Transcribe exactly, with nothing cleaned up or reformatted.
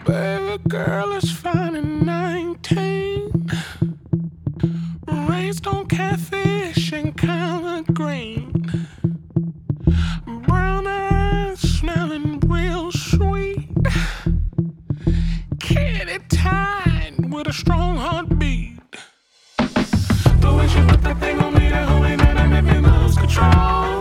Baby girl is fine and nineteen, raised on catfish and collard green, brown eyes smelling real sweet, kitty tied with a strong heartbeat. The way she put that thing on me, that hoe ain't nothing if you lose control.